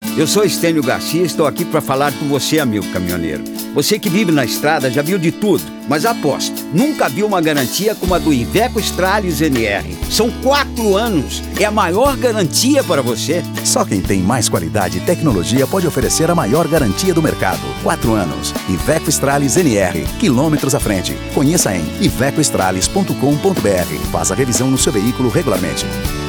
Eu sou Estênio Garcia e estou aqui para falar com você, amigo caminhoneiro. Você que vive na estrada já viu de tudo, mas aposto, nunca viu uma garantia como a do Iveco Stralis NR. São 4 anos, é a maior garantia para você. Só quem tem mais qualidade e tecnologia pode oferecer a maior garantia do mercado. 4 anos. Iveco Stralis NR. Quilômetros à frente. Conheça em ivecostralis.com.br. Faça a revisão no seu veículo regularmente.